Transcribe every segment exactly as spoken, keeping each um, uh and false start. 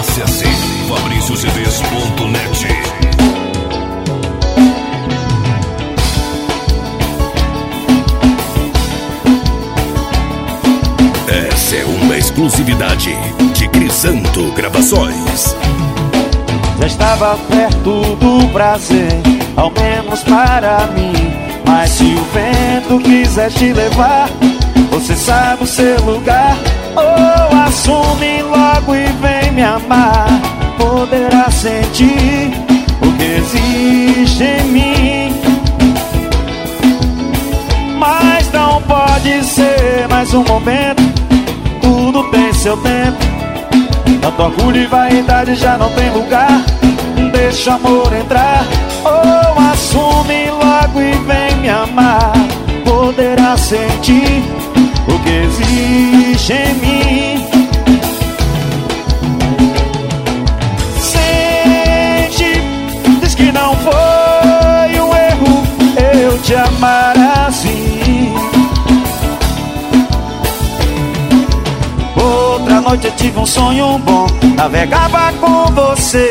Acesse Fabrício C Ds ponto net. Essa é uma exclusividade de Crisanto Gravações. Já estava perto do prazer, ao menos para mim. Mas se o vento quiser te levar, você sabe o seu lugar. Ou assume logo e vem me amar. Poderá sentir o que existe em mim, mas não pode ser mais um momento. Tudo tem seu tempo. Tanto orgulho e vaidade já não tem lugar. Deixa o amor entrar. Ou assume logo e vem me amar. Poderá sentir o que existe em mim. Sente, diz que não foi um erro eu te amar assim. Outra noite eu tive um sonho bom, navegava com você.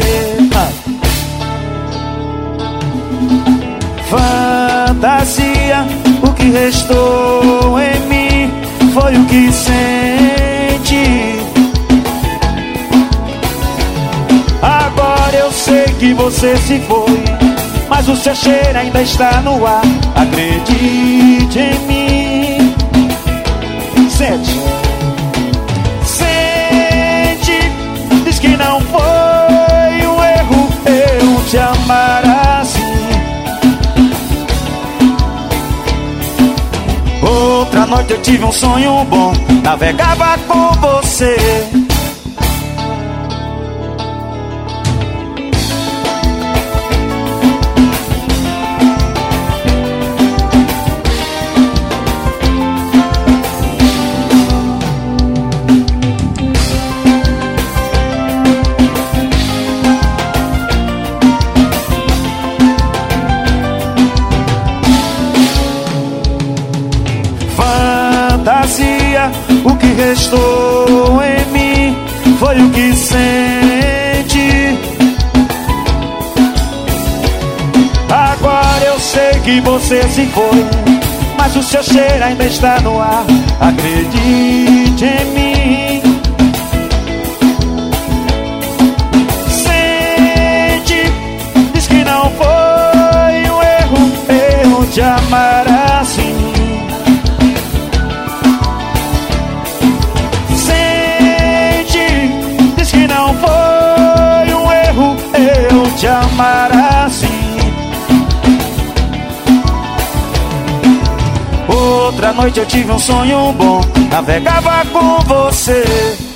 Fantasia, o que restou em mim foi o que senti. Agora eu sei que você se foi, mas o seu cheiro ainda está no ar. Acredite em mim. Sente, sente, diz que não foi um erro eu te amar assim. Outra noite eu tive um sonho bom, navegava com você. Fantasia, o que restou em mim foi o que senti. Agora eu sei que você se foi, mas o seu cheiro ainda está no ar. Acredite em mim. Sente, diz que não foi um erro eu te amar assim. Te amar assim. Outra noite eu tive um sonho bom, navegava com você.